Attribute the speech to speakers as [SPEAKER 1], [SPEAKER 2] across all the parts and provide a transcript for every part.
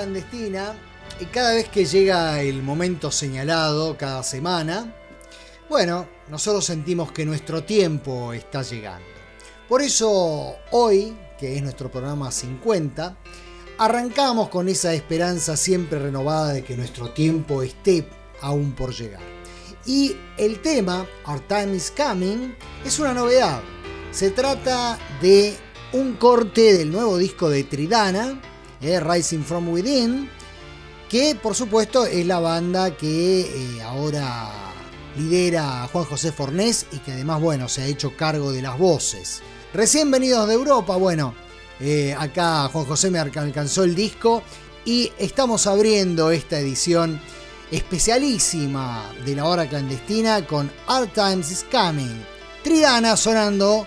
[SPEAKER 1] clandestina, y cada vez que llega el momento señalado, cada semana, bueno, nosotros sentimos que nuestro tiempo está llegando. Por eso hoy, que es nuestro programa 50, arrancamos con esa esperanza siempre renovada de que nuestro tiempo esté aún por llegar. Y el tema, Our Time is Coming, es una novedad. Se trata de un corte del nuevo disco de Tridana, Rising from Within, que por supuesto es la banda que ahora lidera a Juan José Fornés y que además, bueno, se ha hecho cargo de las voces. Recién venidos de Europa, bueno, acá Juan José me alcanzó el disco y estamos abriendo esta edición especialísima de La Hora Clandestina con Our Time is Coming. Tridana sonando.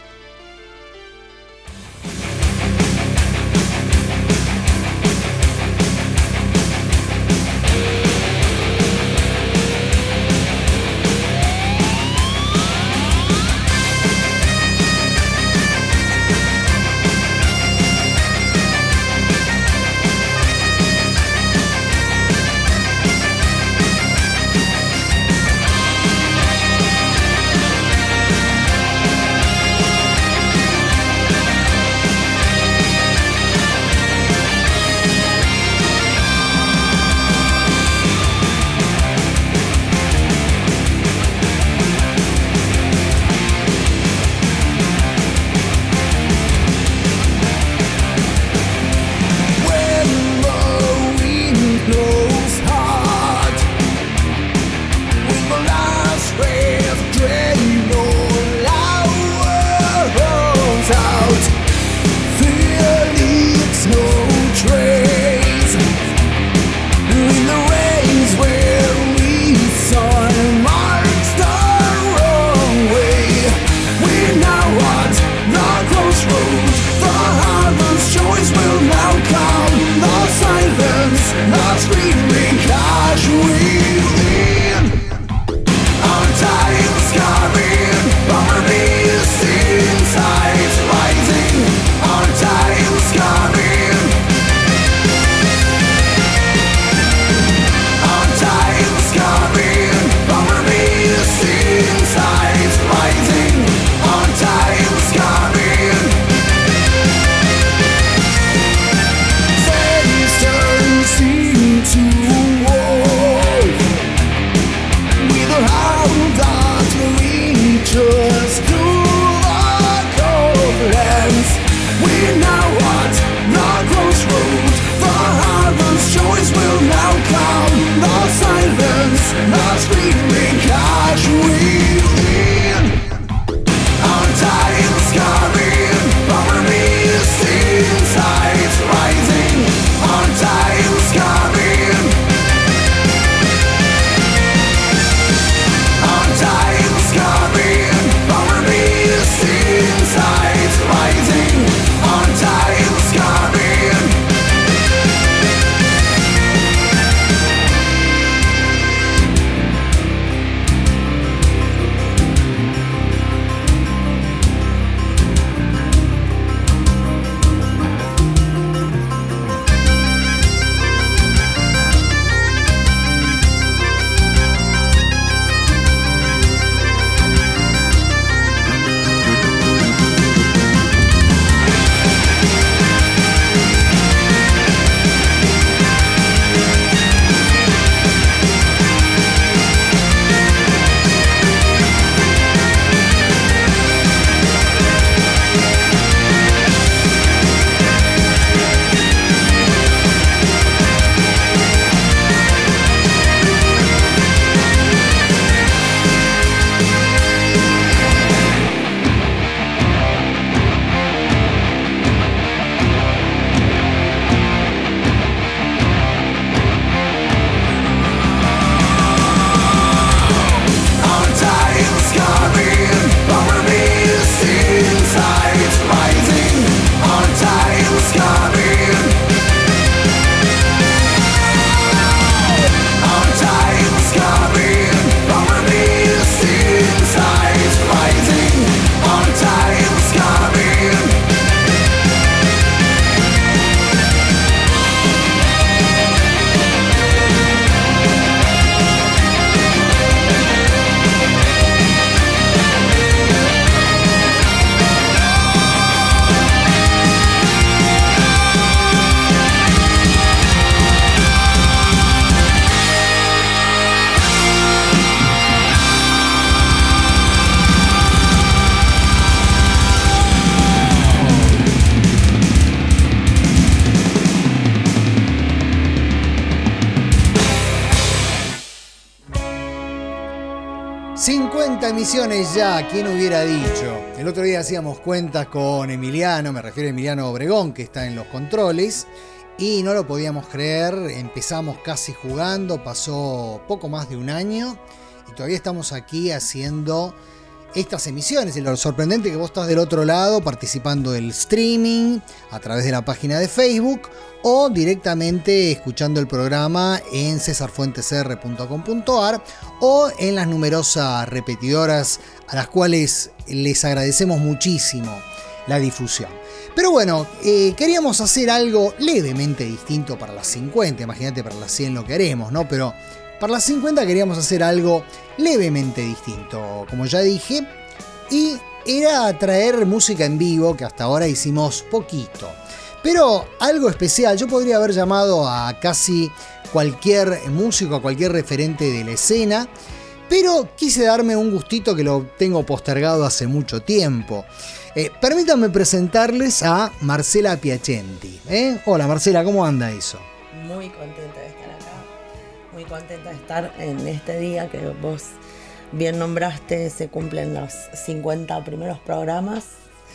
[SPEAKER 1] 50 emisiones ya, ¿quién hubiera dicho? El otro día hacíamos cuentas con Emiliano, me refiero a Emiliano Obregón, que está en los controles, y no lo podíamos creer, empezamos casi jugando, pasó poco más de un año, y todavía estamos aquí haciendo estas emisiones. Y lo sorprendente es que vos estás del otro lado participando del streaming a través de la página de Facebook o directamente escuchando el programa en cesarfuentesr.com.ar o en las numerosas repetidoras a las cuales les agradecemos muchísimo la difusión. Pero bueno, queríamos hacer algo levemente distinto para las 50, imagínate para las 100 lo que haremos, ¿no? Pero para las 50 queríamos hacer algo levemente distinto, como ya dije, y era traer música en vivo, que hasta ahora hicimos poquito. Pero algo especial, yo podría haber llamado a casi cualquier músico, a cualquier referente de la escena, pero quise darme un gustito que lo tengo postergado hace mucho tiempo. Permítanme presentarles a Marcela Piacenti. Hola Marcela, ¿cómo anda eso?
[SPEAKER 2] Muy contenta de estar acá, muy contenta de estar en este día que vos bien nombraste, se cumplen los 50 primeros programas.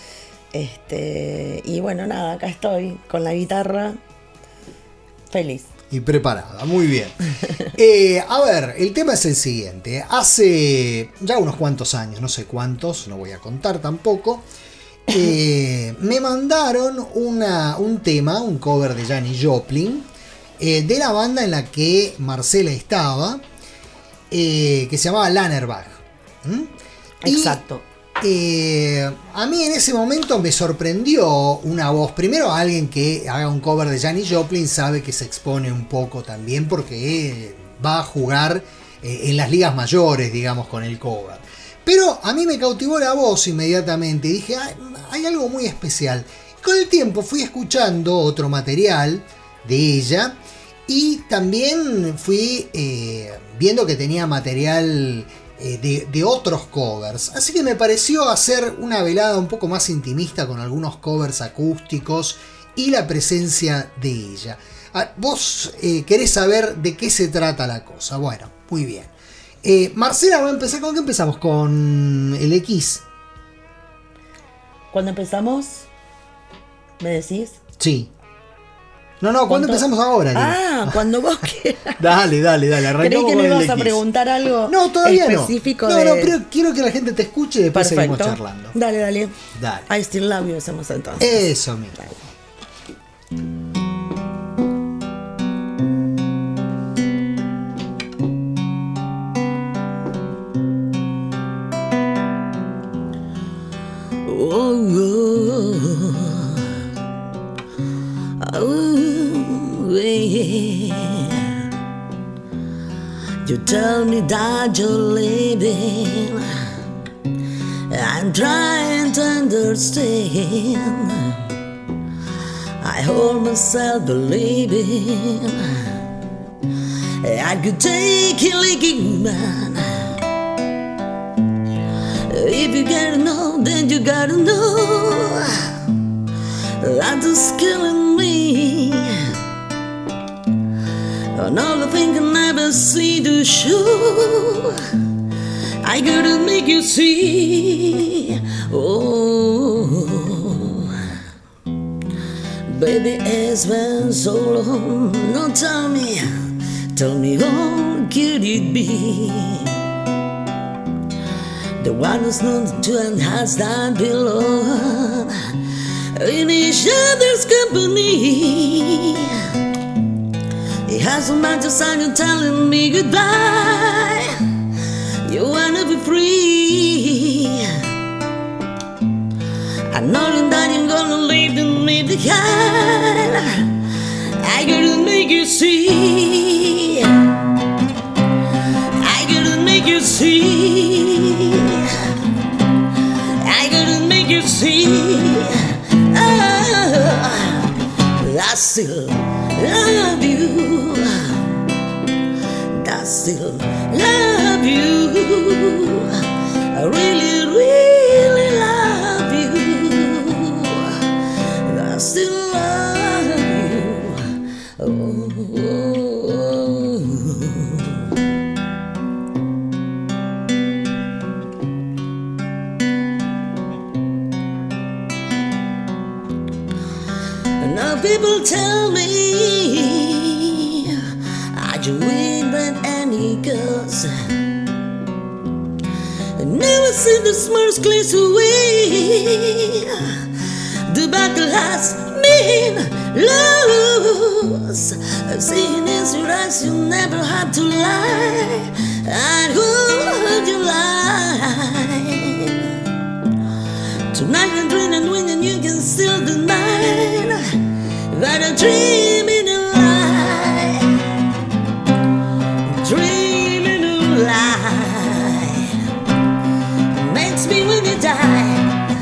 [SPEAKER 2] Y bueno, nada, acá estoy con la guitarra, feliz.
[SPEAKER 1] Y preparada, muy bien. A ver, el tema es el siguiente. Hace ya unos cuantos años, no sé cuántos, no voy a contar tampoco, me mandaron un tema, un cover de Janis Joplin, de la banda en la que Marcela estaba, que se llamaba Lannerbach.
[SPEAKER 2] Exacto.
[SPEAKER 1] A mí en ese momento me sorprendió una voz. Primero, alguien que haga un cover de Janis Joplin sabe que se expone un poco también porque va a jugar en las ligas mayores, digamos, con el cover. Pero a mí me cautivó la voz inmediatamente y dije, hay algo muy especial. Con el tiempo fui escuchando otro material de ella y también fui viendo que tenía material de otros covers, así que me pareció hacer una velada un poco más intimista con algunos covers acústicos y la presencia de ella. Vos querés saber de qué se trata la cosa. Bueno, muy bien. Marcela va a empezar. ¿Con qué empezamos? Con el X.
[SPEAKER 2] ¿Cuándo empezamos? ¿Me decís?
[SPEAKER 1] Sí. No, ¿cuándo empezamos ahora?
[SPEAKER 2] Cuando vos quieras.
[SPEAKER 1] Dale, arrancamos.
[SPEAKER 2] Creí que
[SPEAKER 1] me
[SPEAKER 2] ibas a preguntar algo
[SPEAKER 1] no, todavía
[SPEAKER 2] específico.
[SPEAKER 1] No, pero quiero que la gente te escuche y después seguimos charlando.
[SPEAKER 2] Dale. I Still Love You hacemos entonces.
[SPEAKER 1] Eso mismo.
[SPEAKER 2] You tell me that you're leaving, I'm trying to understand. I hold myself believing I could take it like a human. If you gotta know, then you gotta know that it's killing me. Another thing I never see to show, I gotta make you see. Oh, baby, it's been so long. No, tell me how could it be? The one who's known to and has not belong in each other's company. It hasn't meant to sign you telling me goodbye. You wanna be free. I know that you're gonna leave me behind. I gotta make you see. I gotta make you see. I gotta make you see. I still love you. I still love you. I really, really love you. I still love you. Oh. People tell me I do it but any girls. I never see the smirks clear away. The battle has been lost. I've seen in your eyes you never had to lie. And who would you lie? Tonight I'm dreaming when you can still deny that I'm dreaming a lie. Dreaming a lie makes me when you die.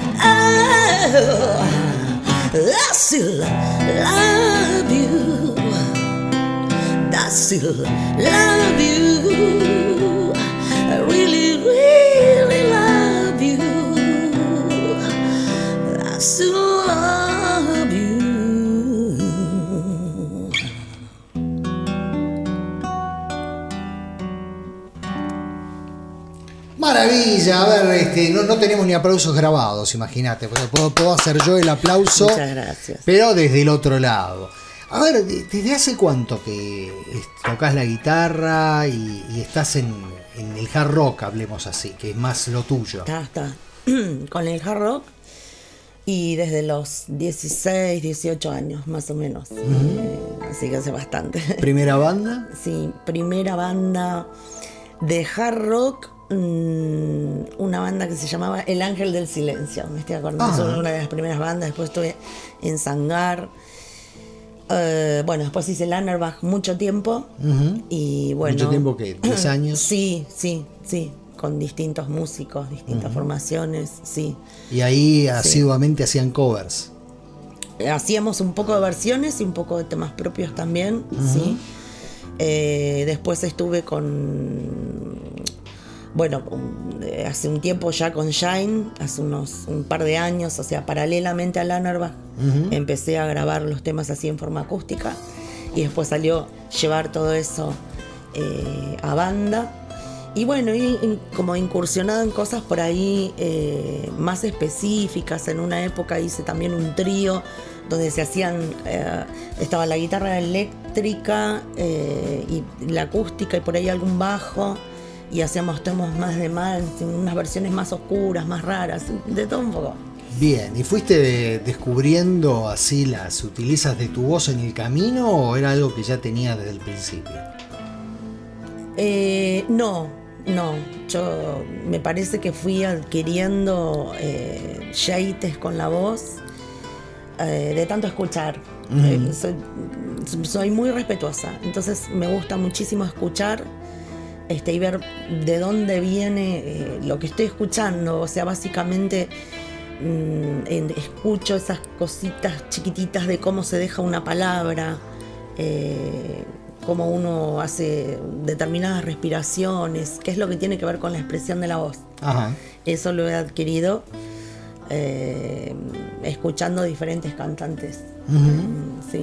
[SPEAKER 2] Oh, I still love you. I still love you. I really, really love you. I still love you.
[SPEAKER 1] Maravilla, a ver, no tenemos ni aplausos grabados, imagínate. Puedo hacer yo el aplauso.
[SPEAKER 2] Muchas gracias.
[SPEAKER 1] Pero desde el otro lado. A ver, ¿desde hace cuánto que tocas la guitarra y estás en el hard rock, hablemos así, que es más lo tuyo?
[SPEAKER 2] Está. Con el hard rock y desde los 16, 18 años más o menos. Así que hace bastante.
[SPEAKER 1] ¿Primera banda?
[SPEAKER 2] Sí, primera banda de hard rock. Una banda que se llamaba El Ángel del Silencio. Me estoy acordando, es una de las primeras bandas. Después estuve en Sangar. Bueno, después hice Lannerbach mucho tiempo. Y bueno,
[SPEAKER 1] ¿mucho tiempo qué? ¿10 años?
[SPEAKER 2] Sí, con distintos músicos, distintas formaciones, sí.
[SPEAKER 1] Y ahí asiduamente hacían covers.
[SPEAKER 2] Hacíamos un poco de versiones y un poco de temas propios también, sí. Después estuve hace un tiempo ya con Shine, hace un par de años, o sea, paralelamente a Lannerbach, empecé a grabar los temas así en forma acústica y después salió llevar todo eso a banda. Y bueno, como incursionado en cosas por ahí más específicas. En una época hice también un trío donde se hacían, estaba la guitarra eléctrica y la acústica y por ahí algún bajo. Y hacíamos temas más de mal, unas versiones más oscuras, más raras, de todo un poco.
[SPEAKER 1] Bien, ¿y fuiste descubriendo así las sutilezas de tu voz en el camino o era algo que ya tenías desde el principio?
[SPEAKER 2] No, yo me parece que fui adquiriendo yates con la voz de tanto escuchar. Soy muy respetuosa, entonces me gusta muchísimo escuchar y ver de dónde viene lo que estoy escuchando. O sea, básicamente escucho esas cositas chiquititas de cómo se deja una palabra, cómo uno hace determinadas respiraciones, qué es lo que tiene que ver con la expresión de la voz. Ajá. Eso lo he adquirido escuchando diferentes cantantes. Sí.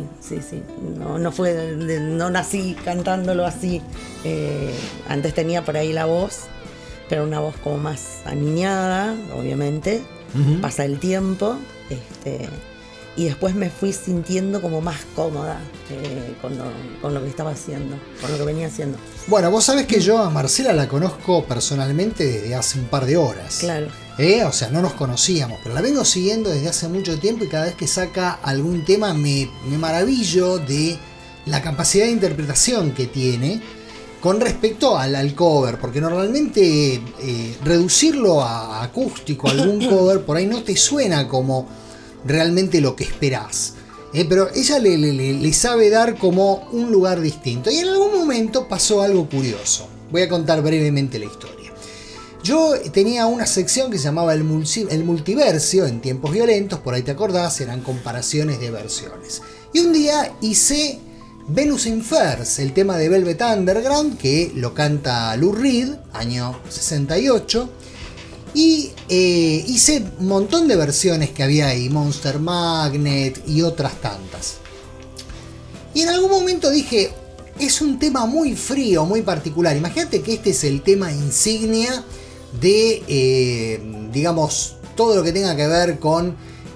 [SPEAKER 2] No nací cantándolo así. Antes tenía por ahí la voz, pero una voz como más aniñada, obviamente. Pasa el tiempo, y después me fui sintiendo como más cómoda con lo que estaba haciendo, con lo que venía haciendo.
[SPEAKER 1] Bueno, vos sabés que yo a Marcela la conozco personalmente desde hace un par de horas.
[SPEAKER 2] Claro.
[SPEAKER 1] O sea, no nos conocíamos, pero la vengo siguiendo desde hace mucho tiempo y cada vez que saca algún tema me maravillo de la capacidad de interpretación que tiene con respecto al cover, porque normalmente reducirlo a acústico, algún cover, por ahí no te suena como realmente lo que esperás. Pero ella le sabe dar como un lugar distinto. Y en algún momento pasó algo curioso. Voy a contar brevemente la historia. Yo tenía una sección que se llamaba el multiversio en tiempos violentos, por ahí te acordás, eran comparaciones de versiones. Y un día hice Venus in Furs, el tema de Velvet Underground, que lo canta Lou Reed, año 68. Y hice un montón de versiones que había ahí, Monster Magnet y otras tantas. Y en algún momento dije, es un tema muy frío, muy particular. Imagínate que este es el tema insignia de, digamos, todo lo que tenga que ver con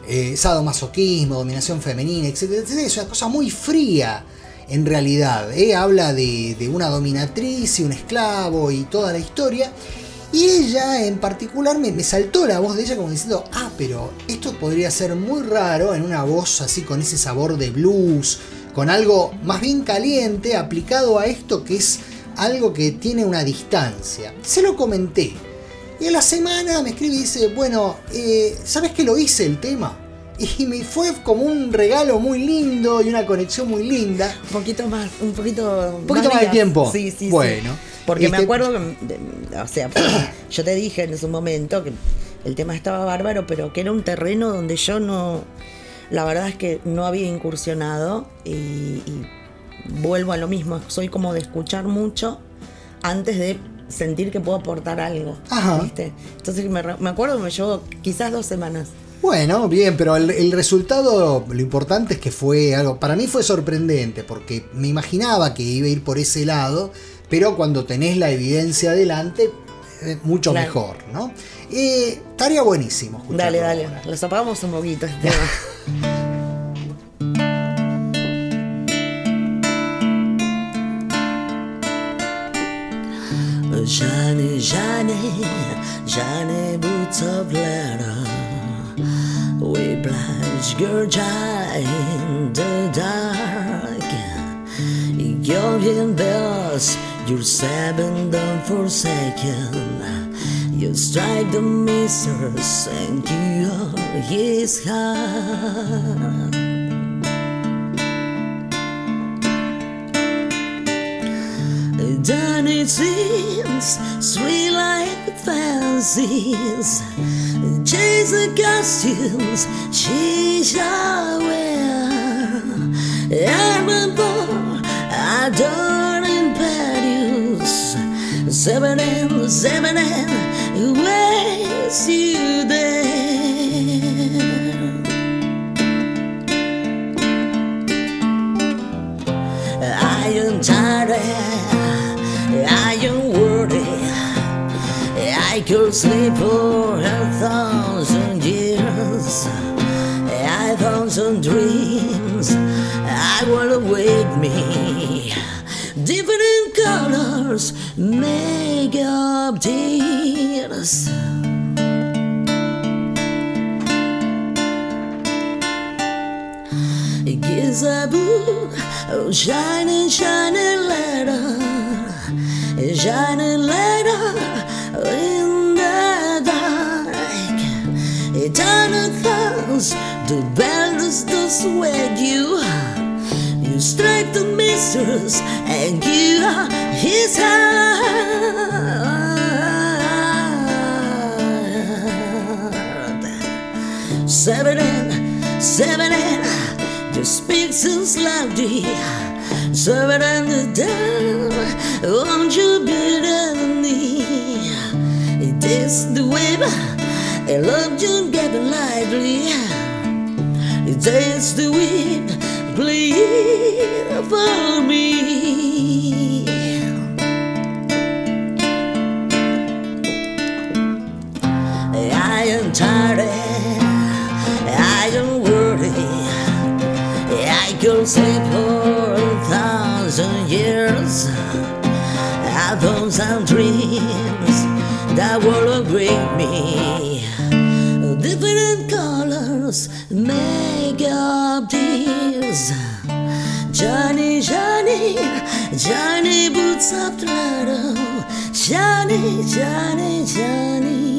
[SPEAKER 1] sadomasoquismo, dominación femenina, etcétera, etcétera. Es una cosa muy fría en realidad. Habla de una dominatriz y un esclavo y toda la historia. Y ella en particular me saltó la voz de ella como diciendo, pero esto podría ser muy raro en una voz así con ese sabor de blues, con algo más bien caliente aplicado a esto que es algo que tiene una distancia. Se lo comenté. Y a la semana me escribe y dice, bueno, ¿sabes que lo hice el tema? Y me fue como un regalo muy lindo y una conexión muy linda.
[SPEAKER 2] Un poquito más
[SPEAKER 1] de tiempo.
[SPEAKER 2] Sí.
[SPEAKER 1] Bueno.
[SPEAKER 2] Porque me acuerdo que, o sea, yo te dije en ese momento que el tema estaba bárbaro, pero que era un terreno donde yo no, la verdad es que no había incursionado y vuelvo a lo mismo, soy como de escuchar mucho antes de sentir que puedo aportar algo.
[SPEAKER 1] Ajá.
[SPEAKER 2] ¿Viste? Entonces me acuerdo que me llevó quizás 2 semanas.
[SPEAKER 1] Bueno, bien, pero el resultado, lo importante es que fue algo, para mí fue sorprendente, porque me imaginaba que iba a ir por ese lado, pero cuando tenés la evidencia adelante, mucho mejor, ¿no? Estaría buenísimo escucharlo.
[SPEAKER 2] Dale, los apagamos un poquito este tema. Shiny boots of leather, whiplash Georgia in the dark. Young bells, you're 7 and forsaken. You strike the mistress and cure his heart. Then it seems sweet like fancies, chase the costumes she shall wear. Remember, adoring patios, 7 and waits you there. I am tired, I am worried, I could sleep for 1,000 years. I found some dreams I will awake me. Different colors make up tears. It gives a book of shining letter, shining letter in the dark. Eternal thoughts, the bells that sway you. You strike the mistress and you are his heart. 7 and the speak so loudly. 7 and the down, won't you be with me? It is the whip, and love you getting lively. It is the whip, please for me. I am tired, I am worried, I could sleep for 1,000 years. I found some dreams that will break me. Different colors make up tears. Johnny, Johnny, Johnny boots of leather. Johnny, Johnny, Johnny.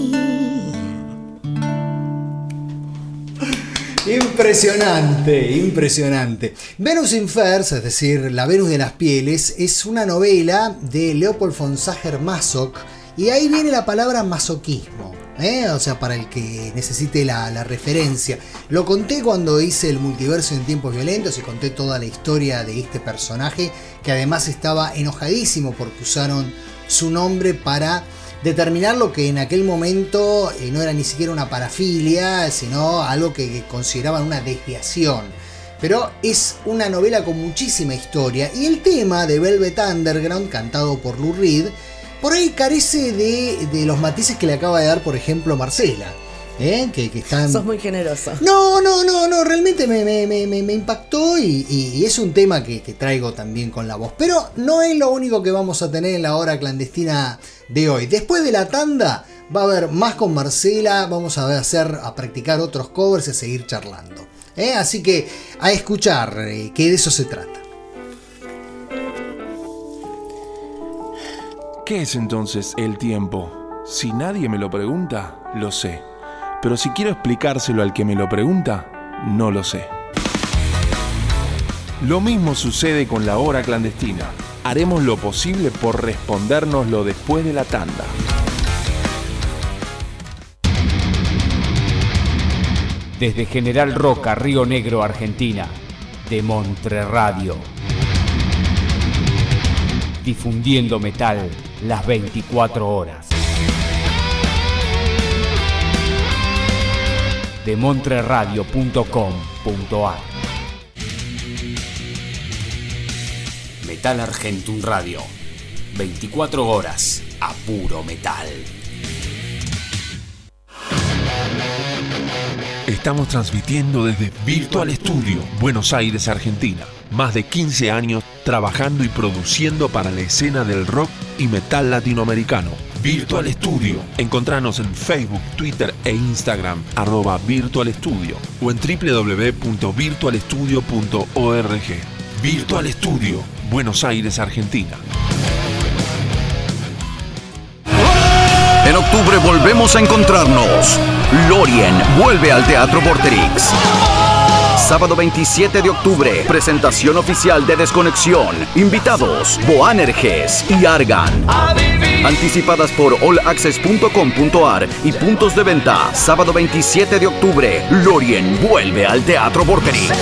[SPEAKER 1] Impresionante, impresionante. Venus in Furs, es decir, La Venus de las Pieles, es una novela de Leopold von Sacher-Masoch, y ahí viene la palabra masoquismo. O sea, para el que necesite la referencia. Lo conté cuando hice el multiverso en tiempos violentos y conté toda la historia de este personaje, que además estaba enojadísimo porque usaron su nombre para determinar lo que en aquel momento no era ni siquiera una parafilia, sino algo que consideraban una desviación. Pero es una novela con muchísima historia, y el tema de Velvet Underground, cantado por Lou Reed, por ahí carece de los matices que le acaba de dar, por ejemplo, Marcela. que están...
[SPEAKER 2] Sos muy generoso.
[SPEAKER 1] No, realmente me impactó y es un tema que traigo también con la voz. Pero no es lo único que vamos a tener en la hora clandestina de hoy. Después de la tanda va a haber más con Marcela, vamos a practicar otros covers y a seguir charlando. Así que a escuchar, que de eso se trata.
[SPEAKER 3] ¿Qué es entonces el tiempo? Si nadie me lo pregunta, lo sé. Pero si quiero explicárselo al que me lo pregunta, no lo sé. Lo mismo sucede con la hora clandestina. Haremos lo posible por respondérnoslo después de la tanda.
[SPEAKER 4] Desde General Roca, Río Negro, Argentina, de Montre Radio. Difundiendo metal las 24 horas. De montreradio.com.ar. Metal Argentum Radio. 24 horas a puro metal.
[SPEAKER 3] Estamos transmitiendo desde Virtual Studio, Buenos Aires, Argentina. Más de 15 años trabajando y produciendo para la escena del rock y metal latinoamericano. Virtual Studio. Encontranos en Facebook, Twitter e Instagram @Virtual Studio o en www.virtualstudio.org. Virtual Studio, Buenos Aires, Argentina.
[SPEAKER 5] En octubre volvemos a encontrarnos. Lorien vuelve al Teatro Vorterix. Sábado 27 de octubre, presentación oficial de Desconexión. Invitados, Boanerges y Argan. Anticipadas por allaccess.com.ar y puntos de venta. Sábado 27 de octubre, Lorien vuelve al Teatro Vorterix.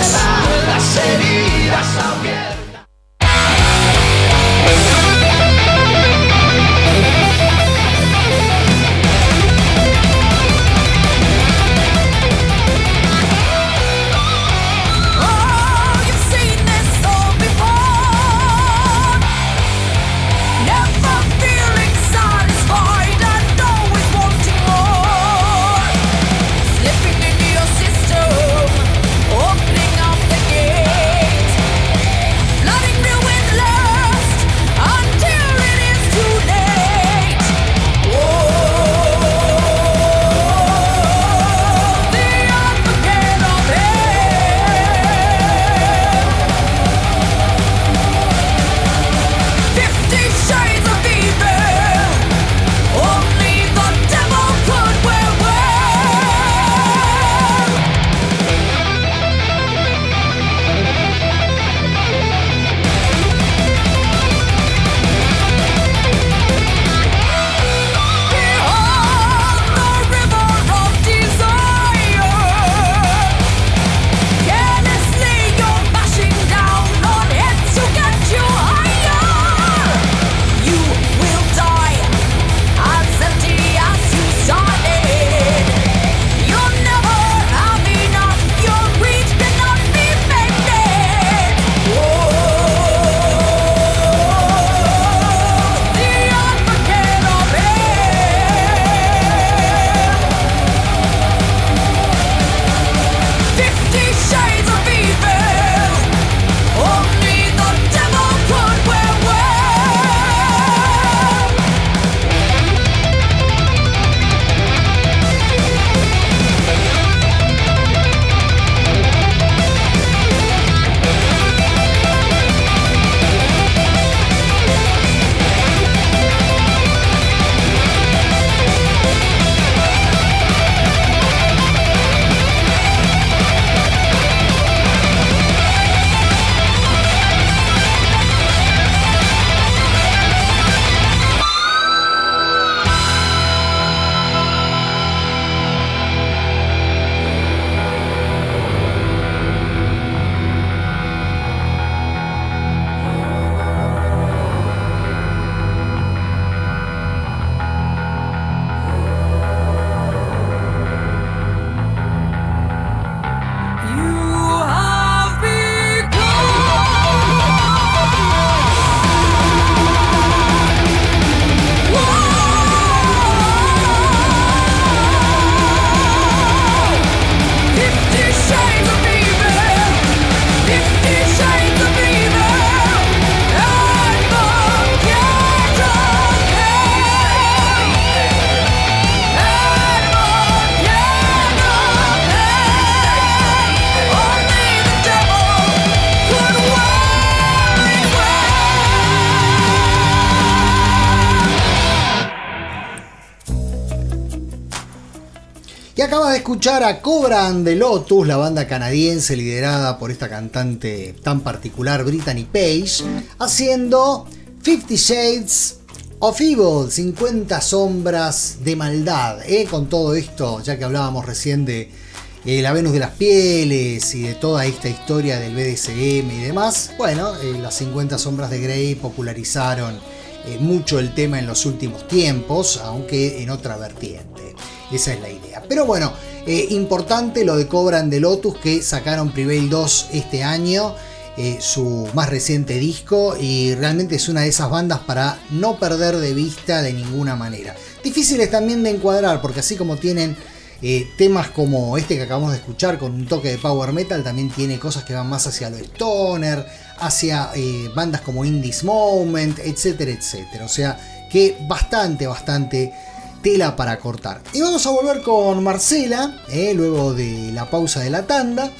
[SPEAKER 1] Y acabas de escuchar a Cobra and the Lotus, la banda canadiense liderada por esta cantante tan particular, Brittany Page, haciendo 50 Shades of Evil, 50 sombras de maldad. Con todo esto, ya que hablábamos recién de la Venus de las Pieles y de toda esta historia del BDSM y demás, bueno, las 50 sombras de Grey popularizaron mucho el tema en los últimos tiempos, aunque en otra vertiente. Esa es la idea. Pero bueno, importante lo de Cobra and the Lotus, que sacaron Prevail 2 este año, su más reciente disco, y realmente es una de esas bandas para no perder de vista de ninguna manera. Difíciles también de encuadrar, porque así como tienen temas como este que acabamos de escuchar con un toque de power metal, también tiene cosas que van más hacia lo stoner, hacia bandas como In This Moment, etcétera, etcétera. O sea que bastante tela para cortar. Y vamos a volver con Marcela, luego de la pausa de la tanda,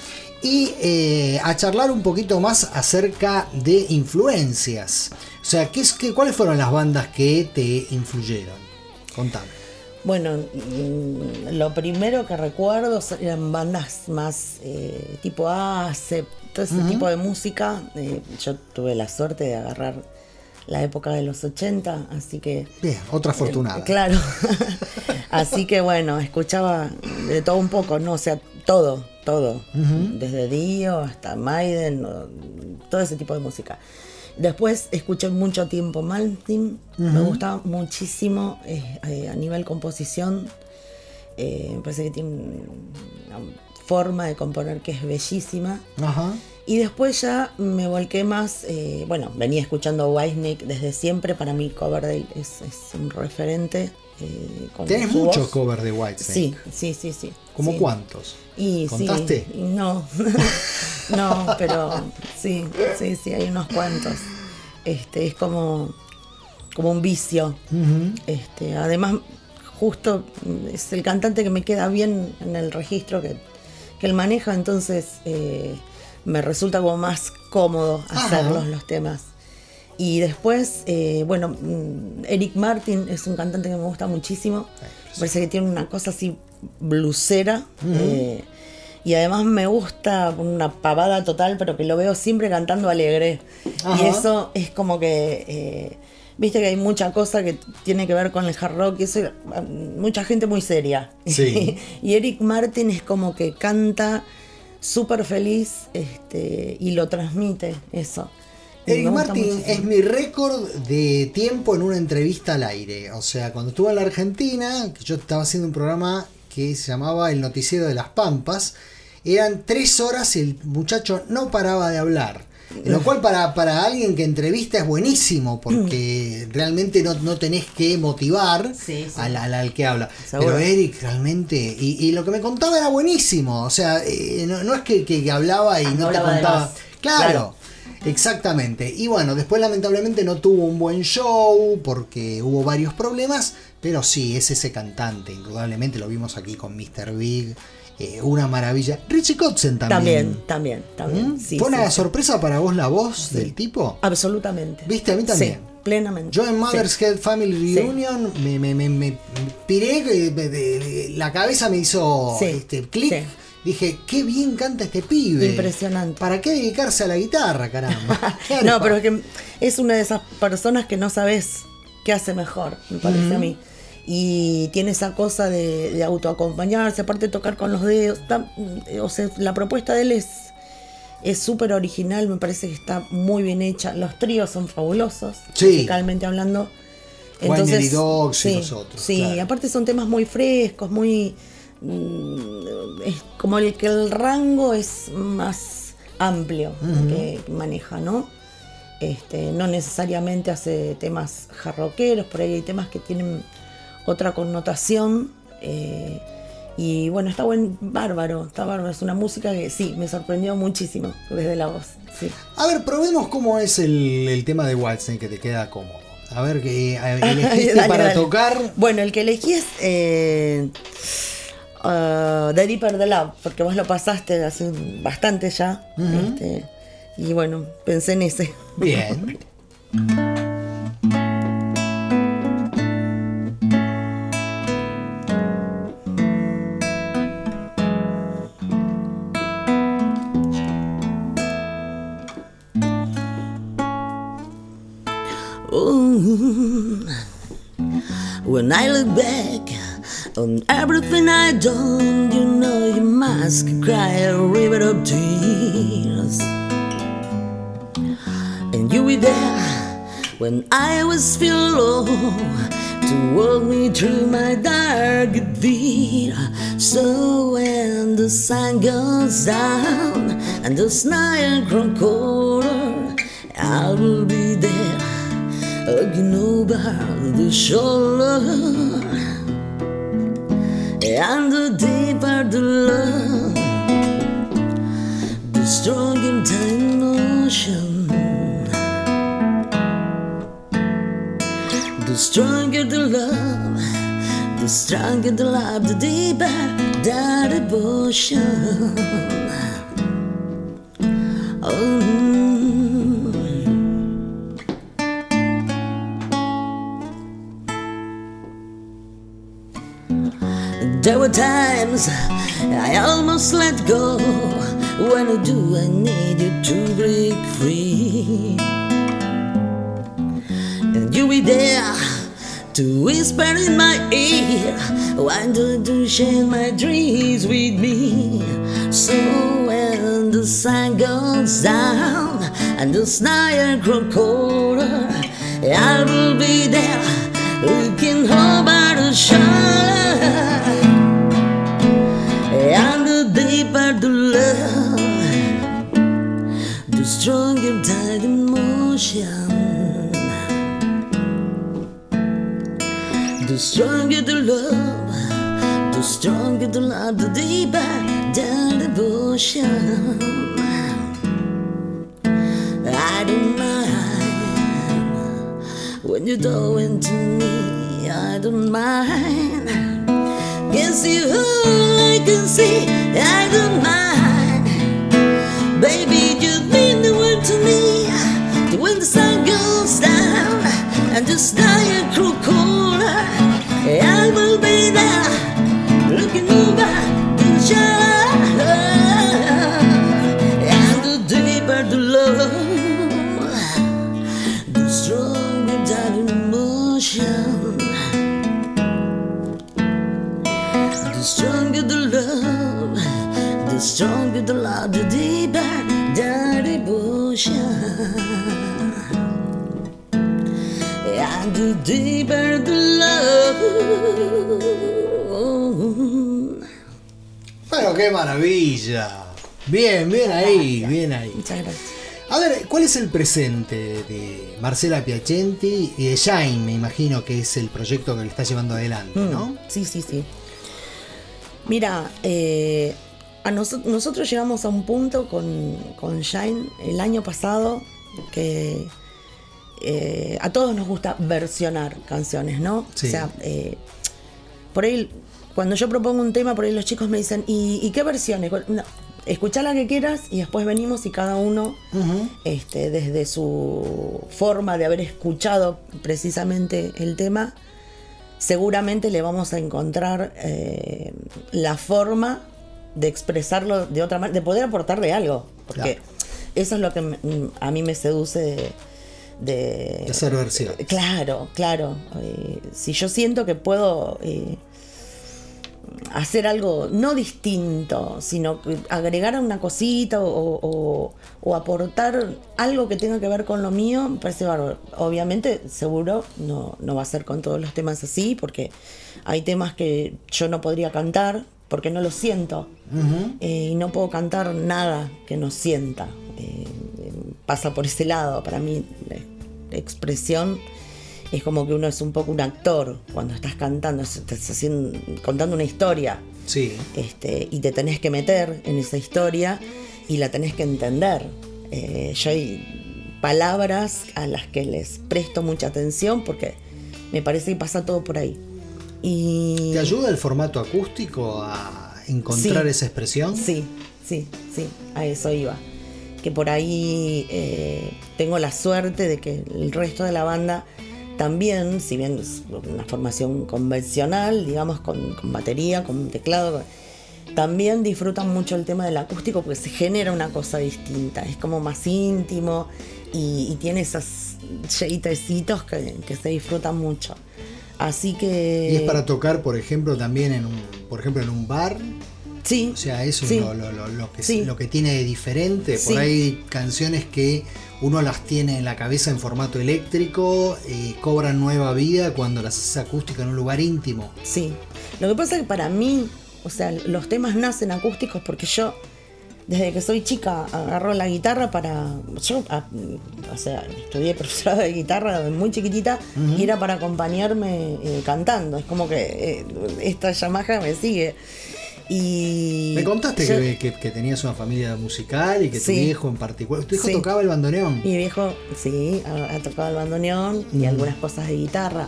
[SPEAKER 1] y a charlar un poquito más acerca de influencias. O sea, ¿cuáles fueron las bandas que te influyeron? Contame.
[SPEAKER 2] Bueno, lo primero que recuerdo eran bandas más tipo ACEP, todo ese tipo de música. Yo tuve la suerte de agarrar la época de los 80, así que...
[SPEAKER 1] Bien, otra afortunada.
[SPEAKER 2] Claro. Así que bueno, escuchaba de todo un poco, ¿no? O sea, todo. Desde Dio hasta Maiden, todo ese tipo de música. Después escuché mucho tiempo Malmsteen, me gustaba muchísimo a nivel composición. Me parece que tiene una forma de componer que es bellísima. Ajá. Y después ya me volqué más, venía escuchando Whitesnake desde siempre. Para mí Coverdale es un referente.
[SPEAKER 1] ¿Tenés muchos covers de Whitesnake?
[SPEAKER 2] Sí.
[SPEAKER 1] ¿Cómo cuántos?
[SPEAKER 2] ¿Contaste? Sí, no, pero sí, hay unos cuantos. Es como un vicio. Además, justo es el cantante que me queda bien en el registro que él maneja, entonces me resulta como más cómodo hacerlos los temas. Y después, Eric Martin es un cantante que me gusta muchísimo. Me parece que tiene una cosa así blusera. Y además me gusta una pavada total, pero que lo veo siempre cantando alegre. Ajá. Y eso es como que... viste que hay mucha cosa que tiene que ver con el hard rock y eso, mucha gente muy seria. Sí. Y Eric Martin es como que canta súper feliz y lo transmite eso.
[SPEAKER 1] Eric Martin es mi récord de tiempo en una entrevista al aire. O sea, cuando estuve en la Argentina, que yo estaba haciendo un programa que se llamaba El Noticiero de las Pampas, eran 3 horas y el muchacho no paraba de hablar. Lo cual para alguien que entrevista es buenísimo, porque realmente no tenés que motivar al que habla. Pero Eric realmente, y lo que me contaba era buenísimo. O sea, no es que hablaba y no te contaba. Claro. Exactamente. Y bueno, después lamentablemente no tuvo un buen show porque hubo varios problemas, pero sí, es ese cantante, indudablemente lo vimos aquí con Mr. Big, una maravilla. Richie Kotzen también. También.
[SPEAKER 2] Sí,
[SPEAKER 1] ¿Fue una sorpresa para vos la voz del tipo?
[SPEAKER 2] Absolutamente.
[SPEAKER 1] ¿Viste? A mí también.
[SPEAKER 2] Sí, plenamente.
[SPEAKER 1] Yo en Mother's Head Family Reunion me piré, la cabeza me hizo clic. Sí. Dije, qué bien canta este pibe.
[SPEAKER 2] Impresionante.
[SPEAKER 1] ¿Para qué dedicarse a la guitarra, caramba? Claro.
[SPEAKER 2] No, pero es que es una de esas personas que no sabes qué hace mejor, me parece a mí. Y tiene esa cosa de autoacompañarse, aparte de tocar con los dedos. O sea, la propuesta de él es súper original, me parece que está muy bien hecha. Los tríos son fabulosos, musicalmente hablando.
[SPEAKER 1] Entonces, y Dogs y los otros.
[SPEAKER 2] Sí, claro. Aparte son temas muy frescos, muy... es como que el rango es más amplio que maneja, ¿no? No necesariamente hace temas jarroqueros, por ahí hay temas que tienen otra connotación, y bueno, está bárbaro, es una música que sí, me sorprendió muchísimo desde la voz. Sí.
[SPEAKER 1] A ver, probemos cómo es el tema de Whitesnake que te queda cómodo. A ver, ¿qué elegiste para tocar?
[SPEAKER 2] Bueno, el que elegí es The Deeper the Love, porque vos lo pasaste hace bastante ya. Y bueno, pensé en ese.
[SPEAKER 1] Bien.
[SPEAKER 2] When I look back on everything I done, you know you must cry a river of tears. And you were there when I was feeling low, to walk me through my dark fear. So when the sun goes down and the night grows colder, I will be there, looking over the shoulder. And the deeper the love, the stronger the emotion. The stronger the love, the stronger the love, the deeper the devotion. There were times I almost let go. When I do, I need you to break free. And you were there to whisper in my ear, why don't you share my dreams with me? So when the sun goes down and the night grows colder, I will be there, looking over the shoulder. And the deeper the love, the stronger the emotion. The stronger the love, the stronger the love, the deeper the devotion. I don't mind when you do into me, I don't mind. Guess you all I can see, I don't mind. Baby, you mean the world to me. When the sun goes down and the night grows colder, I will be there, looking over the shoulder. And the deeper the love, the stronger the emotion. The stronger the love, the stronger the love, the deeper the devotion. And the deeper the love.
[SPEAKER 1] Bueno, qué maravilla. Bien, bien ahí, bien ahí.
[SPEAKER 2] Muchas gracias.
[SPEAKER 1] A ver, ¿cuál es el presente de Marcela Piacenti y de Shine? Me imagino que es el proyecto que le está llevando adelante, ¿no?
[SPEAKER 2] Sí. Mira, nosotros llegamos a un punto con Shine el año pasado que a todos nos gusta versionar canciones, ¿no?
[SPEAKER 1] Sí.
[SPEAKER 2] O sea, por ahí, cuando yo propongo un tema, por ahí los chicos me dicen, ¿y qué versiones? No, escuchá la que quieras y después venimos y cada uno, desde su forma de haber escuchado precisamente el tema, seguramente le vamos a encontrar la forma de expresarlo de otra manera, de poder aportarle algo, porque
[SPEAKER 1] claro,
[SPEAKER 2] eso es lo que a mí me seduce de
[SPEAKER 1] hacer versiones.
[SPEAKER 2] Claro. Si yo siento que puedo hacer algo no distinto, sino agregar una cosita o aportar algo que tenga que ver con lo mío, me parece bárbaro. Obviamente, seguro no va a ser con todos los temas así, porque hay temas que yo no podría cantar porque no lo siento. Y no puedo cantar nada que no sienta. Pasa por ese lado. Para mí la expresión es como que uno es un poco un actor cuando estás cantando, estás contando una historia.
[SPEAKER 1] Sí.
[SPEAKER 2] Y te tenés que meter en esa historia y la tenés que entender. Yo hay palabras a las que les presto mucha atención porque me parece que pasa todo por ahí. Y
[SPEAKER 1] ¿te ayuda el formato acústico a encontrar esa expresión? Sí,
[SPEAKER 2] a eso iba. Que por ahí tengo la suerte de que el resto de la banda también, si bien es una formación convencional, digamos, con batería, con teclado, también disfrutan mucho el tema del acústico porque se genera una cosa distinta, es como más íntimo y tiene esos cheitecitos que se disfrutan mucho. Así que...
[SPEAKER 1] ¿Y es para tocar, por ejemplo, también en un bar?
[SPEAKER 2] Sí.
[SPEAKER 1] O sea, eso
[SPEAKER 2] sí,
[SPEAKER 1] es lo que tiene de diferente. Por
[SPEAKER 2] Sí.
[SPEAKER 1] ahí hay canciones que uno las tiene en la cabeza en formato eléctrico y cobran nueva vida cuando las haces acústicas en un lugar íntimo.
[SPEAKER 2] Sí. Lo que pasa es que para mí, o sea, los temas nacen acústicos porque yo, desde que soy chica, agarro la guitarra o sea, estudié profesorado de guitarra desde muy chiquitita y era para acompañarme cantando. Es como que esta Yamaha me sigue. Y
[SPEAKER 1] Me contaste que tenías una familia musical y que tu viejo en particular... ¿Tu hijo
[SPEAKER 2] Sí.
[SPEAKER 1] tocaba el bandoneón?
[SPEAKER 2] Mi viejo, sí, ha tocado el bandoneón y algunas cosas de guitarra.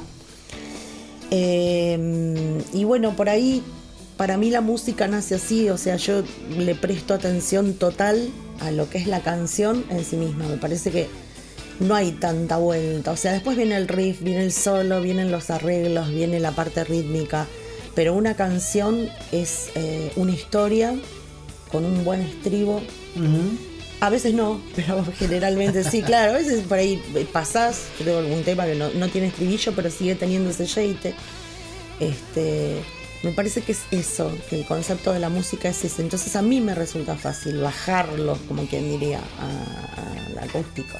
[SPEAKER 2] Y bueno, por ahí, para mí la música nace así, o sea, yo le presto atención total a lo que es la canción en sí misma. Me parece que no hay tanta vuelta. O sea, después viene el riff, viene el solo, vienen los arreglos, viene la parte rítmica. Pero una canción es una historia con un buen estribo. A veces no, pero generalmente sí. Claro, a veces por ahí pasás, yo tengo algún tema que no tiene estribillo, pero sigue teniendo ese yeite. Me parece que es eso, que el concepto de la música es ese. Entonces a mí me resulta fácil bajarlo, como quien diría, al acústico.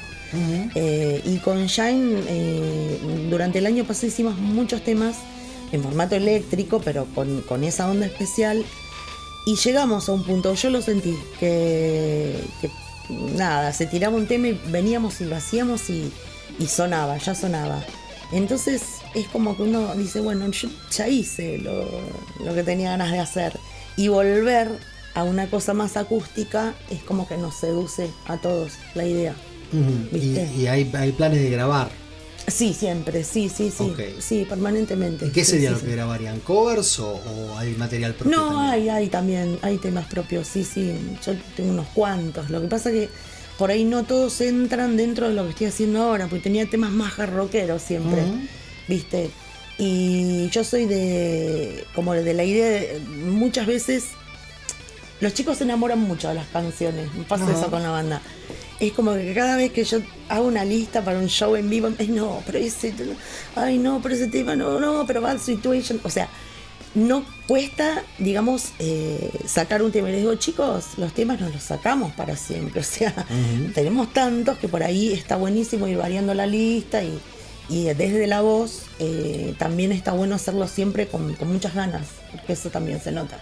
[SPEAKER 2] Y con Shine, durante el año pasado hicimos muchos temas en formato eléctrico, pero con esa onda especial, y llegamos a un punto, yo lo sentí, que nada, se tiraba un tema y veníamos y lo hacíamos y sonaba, ya sonaba. Entonces es como que uno dice, bueno, yo ya hice lo que tenía ganas de hacer, y volver a una cosa más acústica es como que nos seduce a todos la idea. ¿Viste?
[SPEAKER 1] Y hay planes de grabar.
[SPEAKER 2] Sí, siempre, sí.
[SPEAKER 1] Okay.
[SPEAKER 2] Sí, permanentemente.
[SPEAKER 1] ¿Y qué sería
[SPEAKER 2] sí,
[SPEAKER 1] lo que grabarían? ¿Covers o hay material propio?
[SPEAKER 2] No,
[SPEAKER 1] también?
[SPEAKER 2] hay también, hay temas propios, sí. Yo tengo unos cuantos. Lo que pasa que por ahí no todos entran dentro de lo que estoy haciendo ahora, porque tenía temas más rockeros siempre, ¿viste? Y yo soy como de la idea de, muchas veces los chicos se enamoran mucho de las canciones. Me pasa eso con la banda. Es como que cada vez que yo hago una lista para un show en vivo, pero ese tema, no, pero Bad Situation. O sea, no cuesta, digamos, sacar un tema. Y les digo, chicos, los temas nos los sacamos para siempre. O sea, tenemos tantos que por ahí está buenísimo ir variando la lista y desde la voz también está bueno hacerlo siempre con muchas ganas, porque eso también se nota.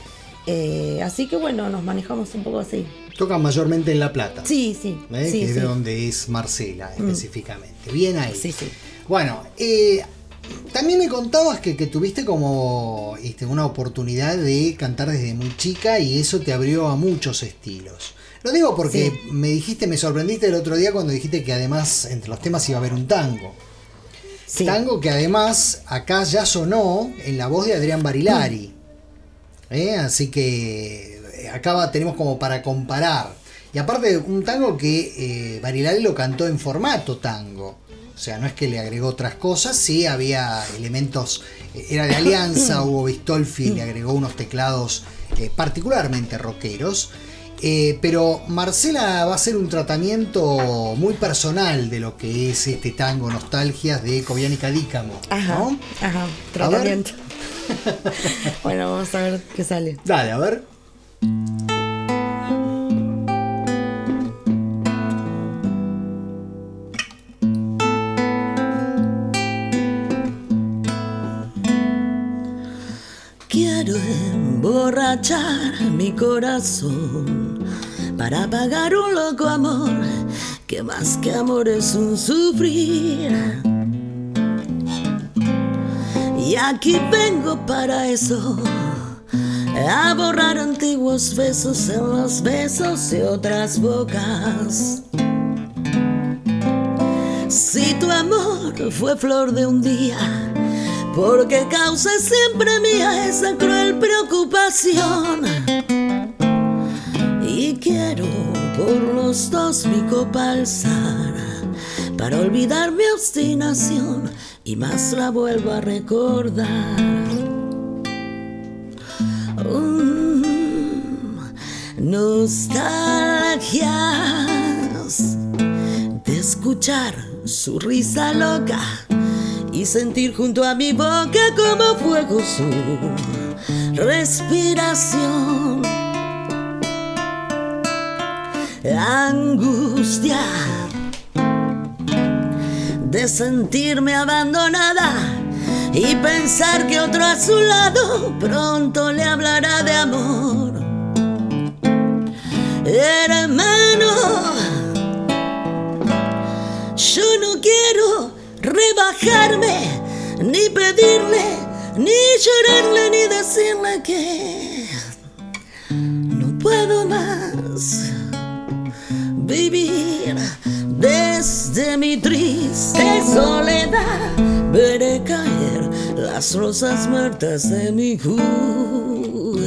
[SPEAKER 2] Así que bueno, nos manejamos un poco así.
[SPEAKER 1] Tocan mayormente en La Plata.
[SPEAKER 2] Sí.
[SPEAKER 1] Que es de donde es Marcela específicamente. Bien ahí.
[SPEAKER 2] Sí.
[SPEAKER 1] Bueno, también me contabas que tuviste como una oportunidad de cantar desde muy chica y eso te abrió a muchos estilos. Lo digo porque me sorprendiste el otro día cuando dijiste que además entre los temas iba a haber un tango.
[SPEAKER 2] Sí.
[SPEAKER 1] Tango que además acá ya sonó en la voz de Adrián Barilari. Así que acá tenemos como para comparar. Y aparte un tango que Barilari lo cantó en formato tango. O sea, no es que le agregó otras cosas, sí había elementos, era de Alianza, Hugo Bistolfi le agregó unos teclados particularmente rockeros. Pero Marcela va a hacer un tratamiento muy personal de lo que es este tango Nostalgias de Cobian y Cadícamo, ¿no?
[SPEAKER 2] Ajá, tratamiento. Bueno, vamos a ver qué sale.
[SPEAKER 1] Dale, a ver.
[SPEAKER 2] Quiero emborrachar mi corazón para pagar un loco amor que más que amor es un sufrir. Y aquí vengo para eso, a borrar antiguos besos en los besos de otras bocas. Si tu amor fue flor de un día, porque causa siempre mía esa cruel preocupación. Y quiero por los dos mi copa alzar, para olvidar mi obstinación y más la vuelvo a recordar. Nostalgias de escuchar su risa loca y y sentir junto a mi boca como fuego su respiración. Angustia de sentirme abandonada y pensar que otro a su lado pronto le hablará de amor. Hermano, yo no quiero rebajarme, ni pedirle, ni llorarle, ni decirle que no puedo más vivir. Desde mi triste soledad veré caer las rosas muertas de mi juventud.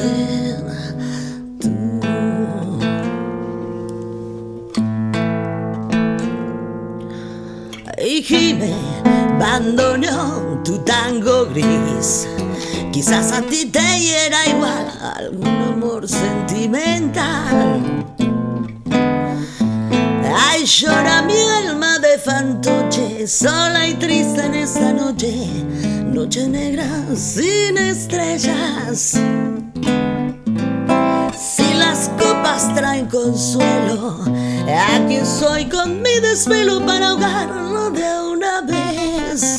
[SPEAKER 2] Y gime, bandoneón, tu tango gris. Quizás a ti te hiera igual algún amor sentimental. Ay, llora mi alma de fantoche, sola y triste en esta noche, noche negra sin estrellas. Si las copas traen consuelo, aquí estoy con mi desvelo para ahogarlo de una vez.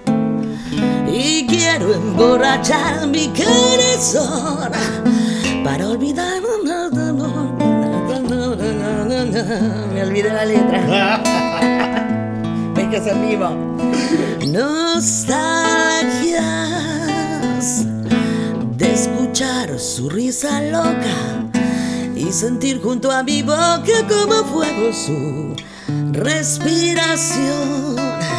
[SPEAKER 2] Y quiero emborrachar mi corazón para olvidar. Me olvidé la letra. Hay que hacer vivo. Nostalgias de escuchar su risa loca y sentir junto a mi boca como fuego su respiración.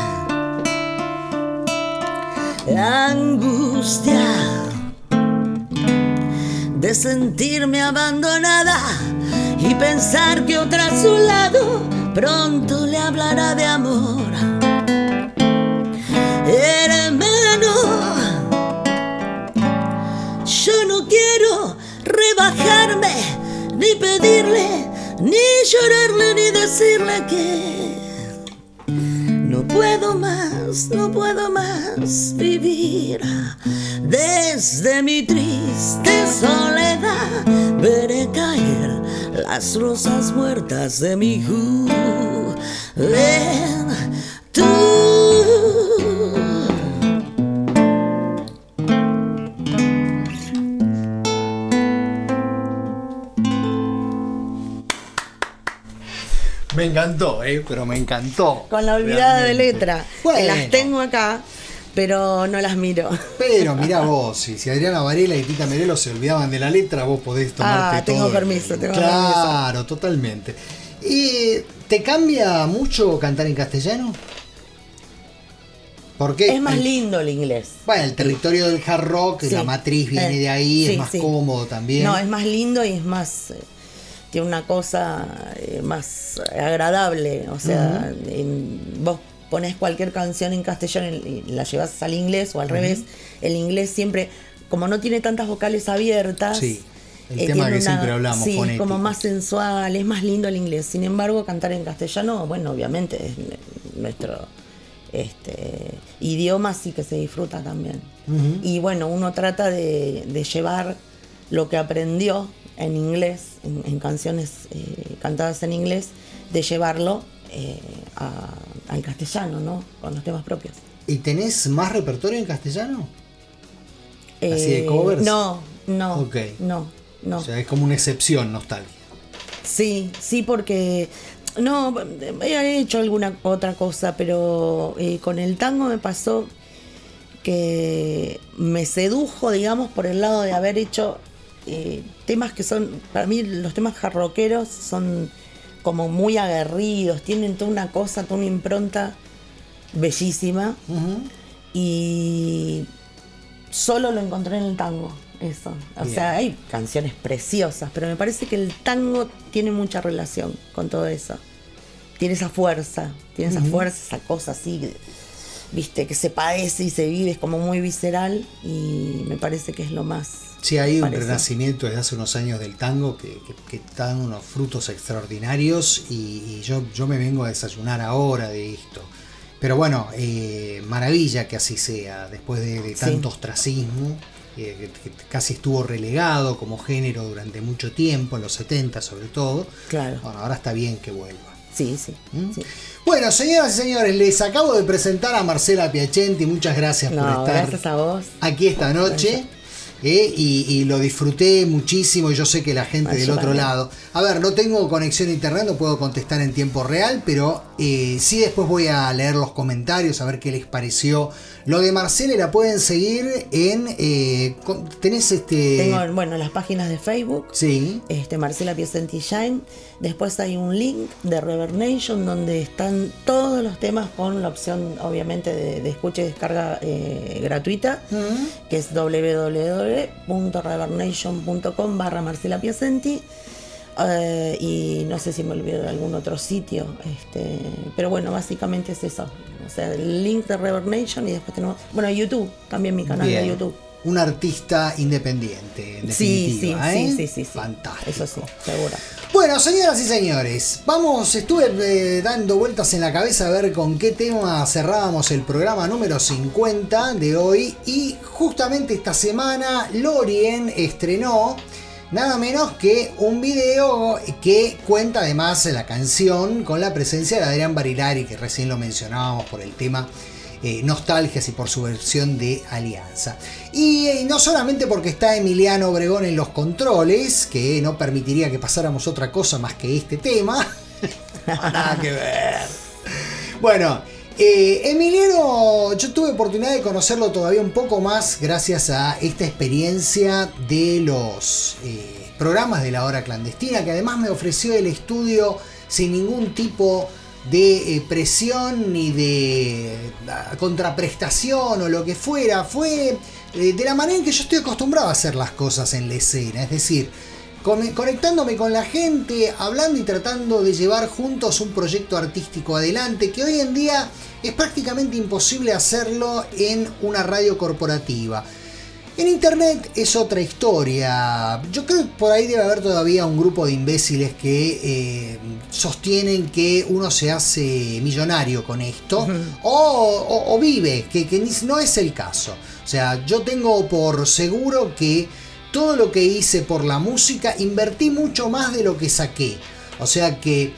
[SPEAKER 2] Angustia de sentirme abandonada y pensar que otra a su lado pronto le hablará de amor. Hermano, yo no quiero rebajarme, ni pedirle, ni llorarle, ni decirle que no puedo más vivir. Desde mi triste soledad veré caer las rosas muertas de mi juventud.
[SPEAKER 1] Me encantó, pero me encantó.
[SPEAKER 2] Con la olvidada
[SPEAKER 1] realmente.
[SPEAKER 2] de letra.
[SPEAKER 1] Bueno.
[SPEAKER 2] Que las tengo acá, pero no las miro.
[SPEAKER 1] Pero mirá vos, si Adriana Varela y Tita Merelo se olvidaban de la letra, vos podés tomarte todo.
[SPEAKER 2] Tengo permiso,
[SPEAKER 1] Claro, totalmente. ¿Y te cambia mucho cantar en castellano? Porque
[SPEAKER 2] Es más lindo el inglés.
[SPEAKER 1] Bueno, el territorio del hard rock,
[SPEAKER 2] Sí.
[SPEAKER 1] la matriz viene de ahí,
[SPEAKER 2] Sí,
[SPEAKER 1] es más
[SPEAKER 2] sí.
[SPEAKER 1] cómodo también.
[SPEAKER 2] No, es más lindo y es más... tiene una cosa más agradable. O sea, vos ponés cualquier canción en castellano y la llevas al inglés o al revés. El inglés siempre, como no tiene tantas vocales abiertas,
[SPEAKER 1] Sí, el tema
[SPEAKER 2] tiene
[SPEAKER 1] que siempre hablamos,
[SPEAKER 2] sí,
[SPEAKER 1] fonético.
[SPEAKER 2] como más sensual, es más lindo el inglés. Sin embargo, cantar en castellano, bueno, obviamente es nuestro idioma, sí que se disfruta también. Y bueno, uno trata de llevar lo que aprendió en inglés, en canciones cantadas en inglés, de llevarlo al castellano, ¿no? Con los temas propios.
[SPEAKER 1] ¿Y tenés más repertorio en castellano? ¿Así de covers?
[SPEAKER 2] No,
[SPEAKER 1] Ok.
[SPEAKER 2] no.
[SPEAKER 1] O sea, es como una excepción, nostalgia.
[SPEAKER 2] Sí, porque no, he hecho alguna otra cosa, pero con el tango me pasó que me sedujo, digamos, por el lado de haber hecho temas que son, para mí los temas jarroqueros son como muy aguerridos, tienen toda una cosa, toda una impronta bellísima. Y solo lo encontré en el tango, eso. O
[SPEAKER 1] Bien.
[SPEAKER 2] sea, hay canciones preciosas, pero me parece que el tango tiene mucha relación con todo eso. Tiene esa fuerza, esa cosa así, viste, que se padece y se vive, es como muy visceral, y me parece que es lo más.
[SPEAKER 1] Sí, hay un
[SPEAKER 2] parece.
[SPEAKER 1] renacimiento desde hace unos años del tango que dan unos frutos extraordinarios y yo me vengo a desayunar ahora de esto. Pero bueno, maravilla que así sea, después de tanto ostracismo, que casi estuvo relegado como género durante mucho tiempo, en los 70 sobre todo.
[SPEAKER 2] Claro.
[SPEAKER 1] Bueno, ahora está bien que vuelva.
[SPEAKER 2] Sí.
[SPEAKER 1] Bueno, señoras y señores, les acabo de presentar a Marcela Piacenti. Muchas gracias por estar
[SPEAKER 2] gracias a vos.
[SPEAKER 1] aquí esta noche. Y lo disfruté muchísimo, y yo sé que la gente del otro lado. A ver, no tengo conexión a internet, no puedo contestar en tiempo real, pero sí después voy a leer los comentarios, a ver qué les pareció. Lo de Marcela la pueden seguir en... tenés
[SPEAKER 2] Tengo, las páginas de Facebook.
[SPEAKER 1] Sí.
[SPEAKER 2] Marcela Piacenti Shine. Después hay un link de Reverb Nation donde están todos los temas con la opción, obviamente, de escucha y descarga gratuita, que es www.reverbnation.com/Marcela Piacenti. Y no sé si me olvido de algún otro sitio, pero bueno, básicamente es eso. O sea, el link de Reverb Nation, y después tenemos, YouTube, también mi canal de YouTube.
[SPEAKER 1] Un artista independiente, en definitiva.
[SPEAKER 2] Sí.
[SPEAKER 1] Fantástico.
[SPEAKER 2] Eso sí, seguro.
[SPEAKER 1] Bueno, señoras y señores, estuve dando vueltas en la cabeza a ver con qué tema cerrábamos el programa número 50 de hoy, y justamente esta semana Lorien estrenó nada menos que un video que cuenta además la canción con la presencia de Adrián Barilari, que recién lo mencionábamos por el tema Nostalgias y por su versión de Alianza. Y no solamente porque está Emiliano Obregón en los controles, que no permitiría que pasáramos otra cosa más que este tema. Nada que ver. Bueno, Emiliano, yo tuve oportunidad de conocerlo todavía un poco más gracias a esta experiencia de los programas de La Hora Clandestina, que además me ofreció el estudio sin ningún tipo de presión ni de contraprestación o lo que fuera. Fue de la manera en que yo estoy acostumbrado a hacer las cosas en la escena, es decir, conectándome con la gente, hablando y tratando de llevar juntos un proyecto artístico adelante, que hoy en día es prácticamente imposible hacerlo en una radio corporativa. En internet es otra historia. Yo creo que por ahí debe haber todavía un grupo de imbéciles que sostienen que uno se hace millonario con esto, o vive, que no es el caso. O sea, yo tengo por seguro que todo lo que hice por la música, invertí mucho más de lo que saqué. O sea que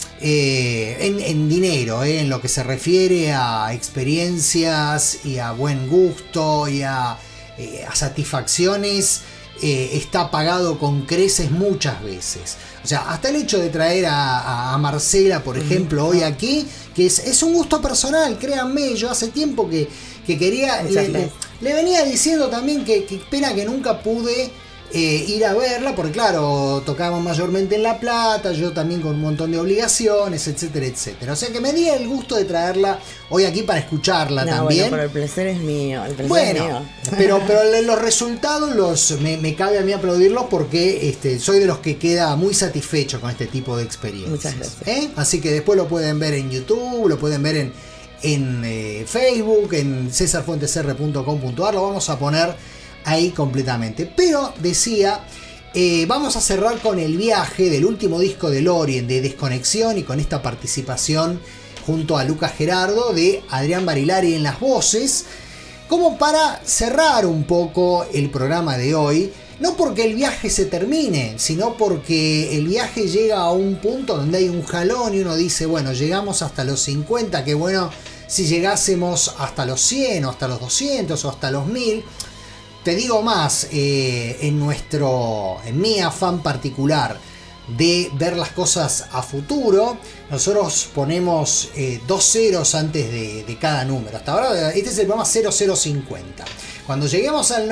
[SPEAKER 1] en dinero, en lo que se refiere a experiencias y a buen gusto y a satisfacciones, está pagado con creces muchas veces. O sea, hasta el hecho de traer a Marcela, por ejemplo, hoy aquí, que es un gusto personal, créanme. Yo hace tiempo que quería, le venía diciendo también que pena que nunca pude ir a verla, porque claro, tocábamos mayormente en La Plata, yo también con un montón de obligaciones, etcétera, etcétera. O sea que me di el gusto de traerla hoy aquí para escucharla también.
[SPEAKER 2] Bueno, pero el placer es mío.
[SPEAKER 1] Pero los resultados me cabe a mí aplaudirlos, porque soy de los que queda muy satisfecho con este tipo de experiencias.
[SPEAKER 2] Muchas gracias.
[SPEAKER 1] Así que después lo pueden ver en YouTube, lo pueden ver en Facebook, en cesarfuentesr.com.ar, lo vamos a poner ahí completamente. Pero decía, vamos a cerrar con el viaje del último disco de Lorien, de Desconexión, y con esta participación junto a Lucas Gerardo de Adrián Barilari en las voces, como para cerrar un poco el programa de hoy. No porque el viaje se termine, sino porque el viaje llega a un punto donde hay un jalón y uno dice, bueno, llegamos hasta los 50, que bueno si llegásemos hasta los 100 o hasta los 200 o hasta los 1000. Te digo más, en mi afán particular de ver las cosas a futuro, nosotros ponemos 2 ceros antes de cada número. Hasta ahora este es el programa 0050. Cuando lleguemos al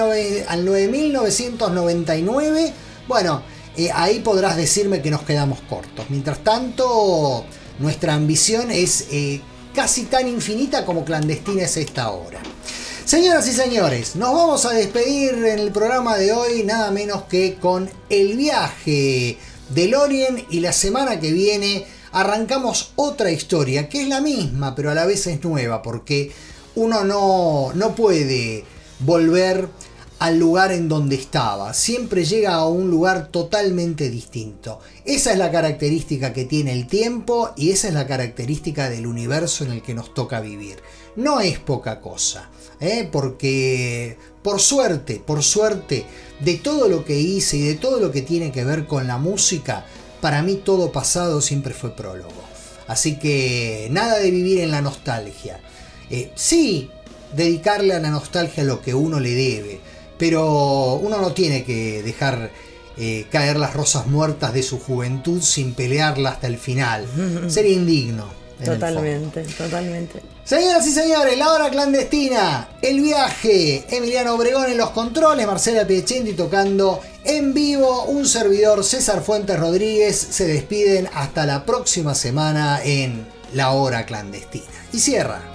[SPEAKER 1] 9999, bueno, ahí podrás decirme que nos quedamos cortos. Mientras tanto, nuestra ambición es casi tan infinita como clandestina es esta hora. Señoras y señores, nos vamos a despedir en el programa de hoy nada menos que con el viaje de Lorien, y la semana que viene arrancamos otra historia que es la misma pero a la vez es nueva, porque uno no puede volver al lugar en donde estaba, siempre llega a un lugar totalmente distinto. Esa es la característica que tiene el tiempo y esa es la característica del universo en el que nos toca vivir. No es poca cosa, porque por suerte, de todo lo que hice y de todo lo que tiene que ver con la música, para mí todo pasado siempre fue prólogo. Así que nada de vivir en la nostalgia. Sí, dedicarle a la nostalgia lo que uno le debe, pero uno no tiene que dejar caer las rosas muertas de su juventud sin pelearla hasta el final. Sería indigno.
[SPEAKER 2] Totalmente.
[SPEAKER 1] Señoras y señores, la hora clandestina, el viaje. Emiliano Obregón en los controles, Marcela Piechenti tocando en vivo, un servidor, César Fuentes Rodríguez. Se despiden hasta la próxima semana en la hora clandestina. Y cierra.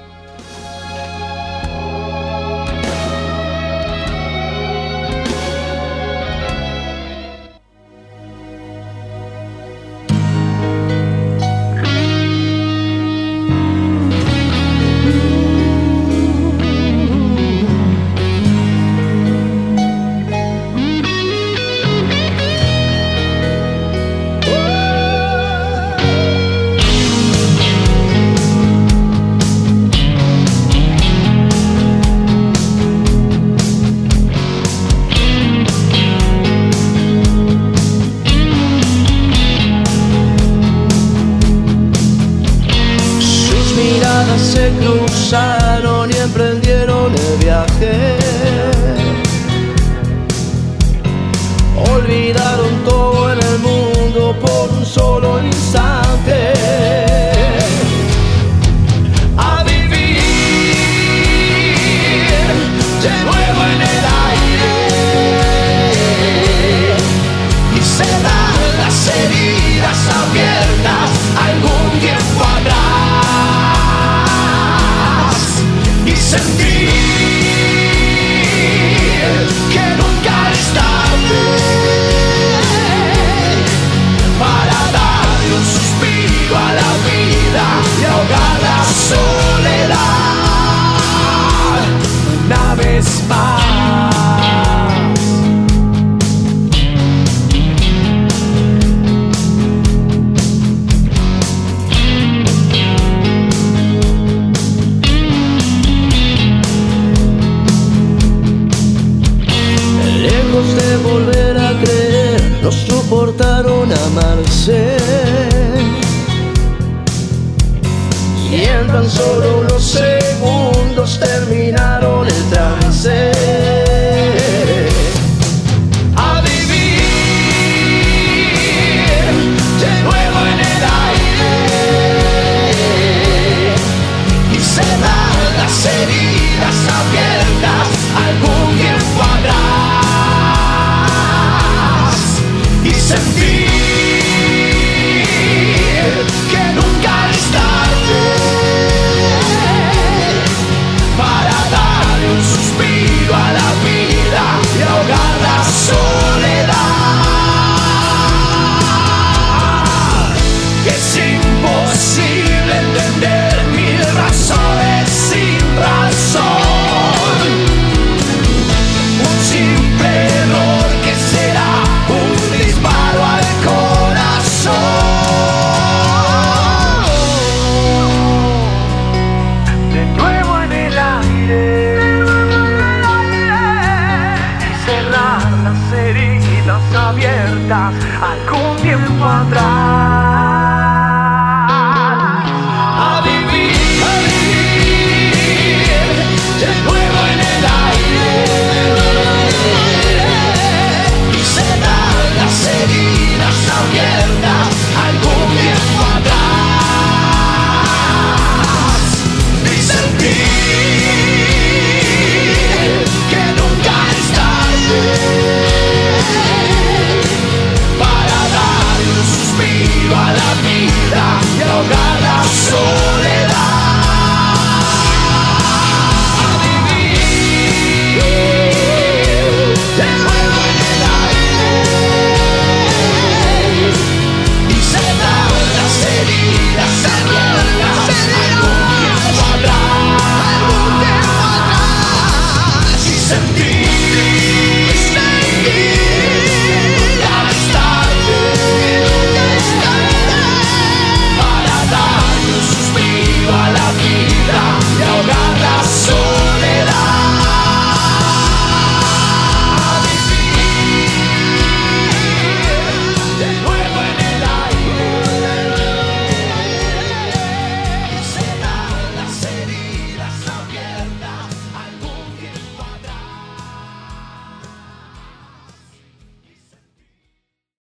[SPEAKER 6] Y emprendieron el viaje. Olvidaron todo en el mundo por un solo instante. A vivir de nuevo en el aire y cerrar las heridas abiertas algún tiempo atrás. Sentir que nunca es tarde para darle un suspiro a la vida y ahogar la soledad una vez más. De volver a creer, no soportaron amarse y en tan solo unos segundos terminaron el trance. A vivir de nuevo en el aire y cerrar las heridas abiertas algún tiempo atrás. Y sentir que nunca es tarde para darle un suspiro a la vida y ahogar la soledad. Es imposible entender mil razones sin razón. Un simple error que será un disparo al corazón. De nuevo en el aire y cerrar las heridas abiertas algún tiempo atrás.